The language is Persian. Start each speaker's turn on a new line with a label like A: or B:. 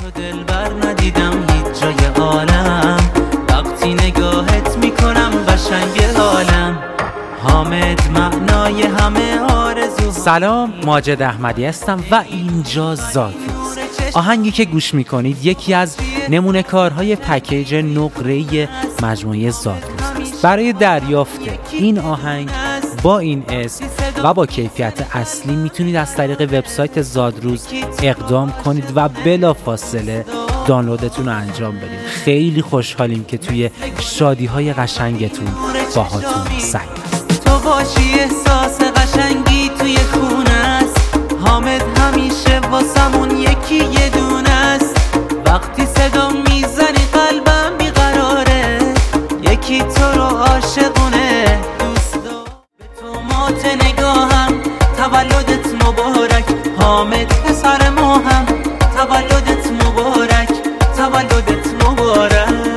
A: تو دلبر ندیدم هیچ جای عالم، وقتی نگاهت میکنم قشنگ حالم. حامد معنای همه آرزو.
B: سلام، ماجد احمدی هستم و اینجا ذات روز. آهنگی که گوش میکنید یکی از نمونه کارهای پکیج نقره‌ای مجموعه ذات روز است. برای دریافت این آهنگ با این اسم و با کیفیت اصلی میتونید از طریق وبسایت زادروز اقدام کنید و بلافاصله دانلودتون رو انجام بدید. خیلی خوشحالیم که توی شادی‌های قشنگتون باهاتون سعی.
A: تو باشی احساس قشنگی توی خونه است. حامد همیشه واسمون یکی یه دونه است. وقتی صدا میزنی قلبم بیقراره، یکی تو رو عاشقونه دوست دارم. به تو مات نگاهم، تولدت مبارک حامد پسر ماهم. تولدت مبارک، تولدت مبارک.